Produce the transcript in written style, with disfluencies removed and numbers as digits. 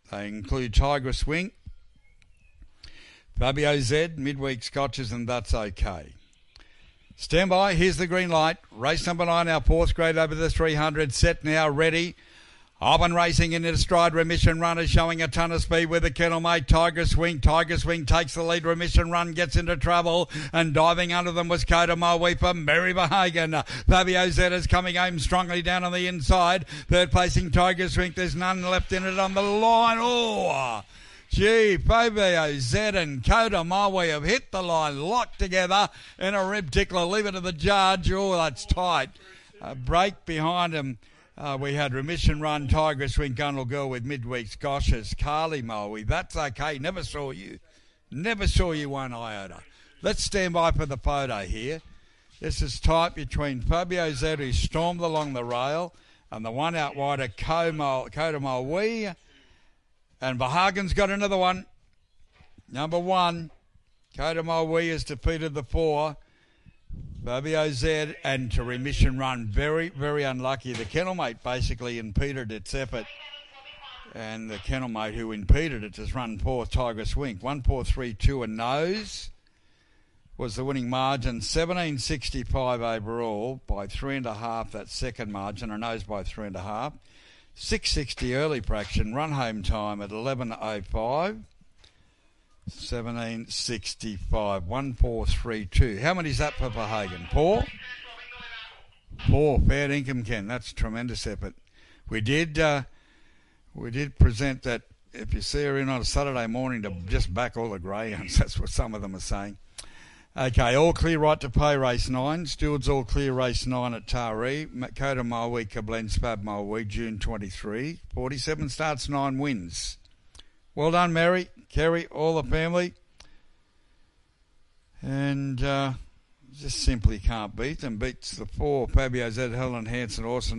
They include Tigress Wing, Fabio Z, Midweek Scotches, and That's Okay. Stand by. Here's the green light. Race number 9, our 4th grade over the 300. Set now, ready. Up and racing into stride. Remission Run is showing a ton of speed with the kennel mate. Tigress Wing. Tigress Wing takes the lead. Remission Run gets into trouble. And diving under them was Coda Mulweeper. Mary Behagen. Fabio Z is coming home strongly down on the inside. Third placing Tigress Wing. There's none left in it on the line. Oh! Gee, Fabio Z and Coda Mulwee have hit the line, locked together in a rib tickler. Leave it to the judge. Oh, that's tight. A break behind him. We had Remission Run, Tigress Wing, Gunnel Girl with Midweek's Goshes, Carly Mulwee. That's okay. Never saw you one iota. Let's stand by for the photo here. This is tight between Fabio Z, who stormed along the rail, and the one out wider, Coda Mulwee. And Behagen's got another one. Number 1, Coda Mulwee has defeated the 4. Fabio Z and to Remission Run. Very, very unlucky. The kennel mate basically impeded its effort. And the kennel mate who impeded it has run 4th, Tigress Wing. 1-4-3-2 a nose was the winning margin. 17.65 overall by 3.5, that second margin. A nose by 3.5. 6.60 early fraction. Run home time at 11.05. 17.65, 1-4-3-2. How many is that for Behagen? 4? 4, fair income, Ken. That's tremendous effort. We did present that if you see her in on a Saturday morning to just back all the greyhounds. That's what some of them are saying. Okay, all clear right to pay race 9. Stewards all clear race 9 at Taree. Coda Mulwee, Koblenz, Fab Mulwee, June 23. 47 starts, 9 wins. Well done, Mary, Kerry, all the family. And just simply can't beat them. Beats the 4, Fabio Z, Helen Hanson, Orson.